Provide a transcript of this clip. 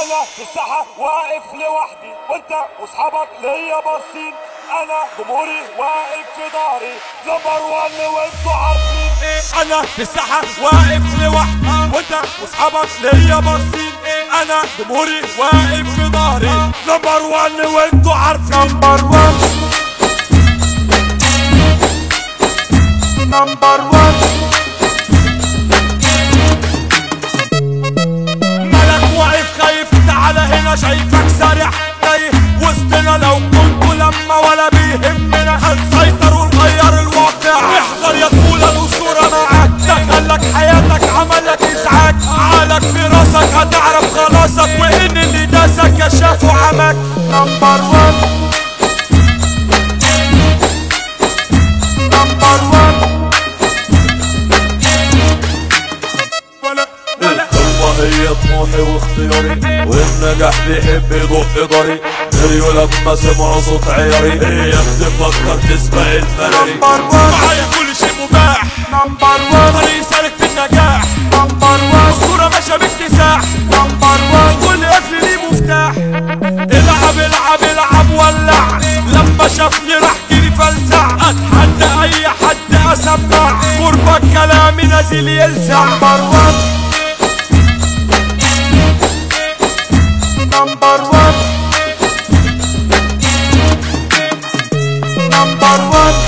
انا في الساحة واقف لوحدي وانت واصحابك ليا باصين. انا جمهوري واقف في ظهري نمبر 1 وانتوا عارفين. انا في الساحة واقف لوحدي وانت واصحابك ليا باصين. انا جمهوري واقف في ظهري نمبر 1 وانتوا عارفين. نمبر 1 نمبر 1. مالك واقف خايف؟ تعالى هنا شايفك سارح تايه وسطنا. لو كنتوا لما ولا بيهمنا هنسيطر ونغير الواقع. احذر يا طفولة الأسطورة معاك دخلك حياتك عملك إزعاج. عقلك في راسك هتعرف خلاصك وإن اللي داسك كشاف وعماك. نمبر 1 نمبر 1. هي طموحي واختياري والنجاح بيحب يدق ضري. هي لما سمعوا صوت عياري هي بتفكر تسبق الفراري. معايا كل شيء مباح. نمبر 1 طريق سالك في النجاح. نمبر 1 اسطورة ماشية باكتساح. نمبر 1 كل قفل ليه مفتاح. العب العب العب ولع. لما شافني راح جيلي فلسع. اتحدى اي حد اسمع قربك كلامي نازل يلسع. نمبر 1 نمبر 1 نمبر 1.